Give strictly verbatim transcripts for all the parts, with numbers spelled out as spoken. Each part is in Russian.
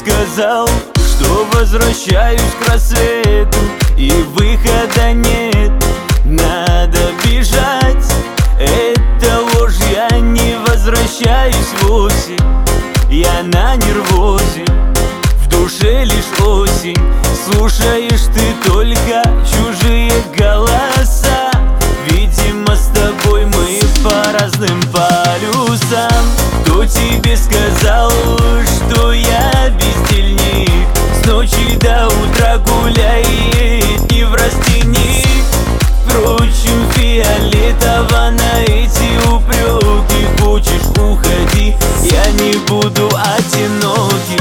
сказал, что возвращаюсь к рассвету, и выхода нет, надо бежать. Это ложь, я не возвращаюсь вовсе, я на нервозе, в душе лишь осень. Слушаешь ты только чужие голоса, видимо, с тобой мы по разным полюсам. Кто тебе сказал, что я бездельник, с ночи до утра гуляет не в растенник? Впрочем, фиолетово на эти упреки. Хочешь, уходи, я не буду одиноким.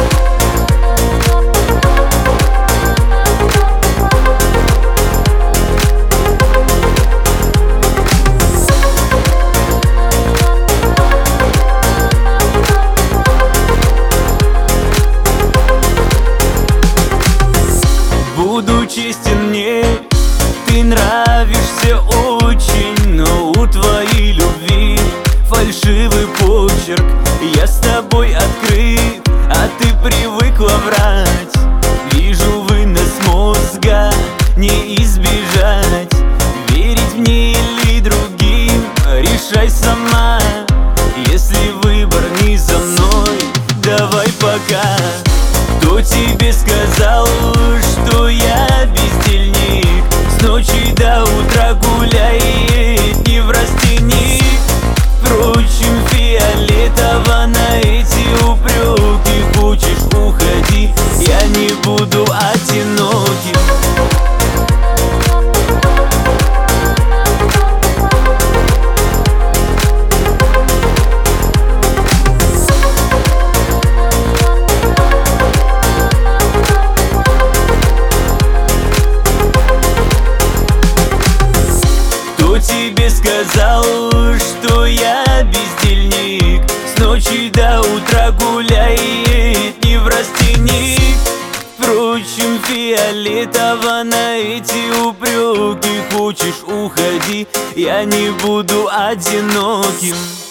Буду честен, мне ты нравишься очень, но у твоей любви фальшивый почерк. Я с тобой открыт, а ты привыкла врать. Вижу вынос мозга не избежать. Верить мне или другим, решай сама. Если выбор не за мной, давай пока. Кто тебе сказал, что я бездельник, с ночи до утра гуляет не в растенник? Впрочем, фиолетово на эти упреки. Хочешь, уходи, я не буду одиноким. Тебе сказал, что я бездельник, с ночи до утра гуляет не в растенник? Впрочем, фиолетово на эти упреки. Хочешь, уходи, я не буду одиноким.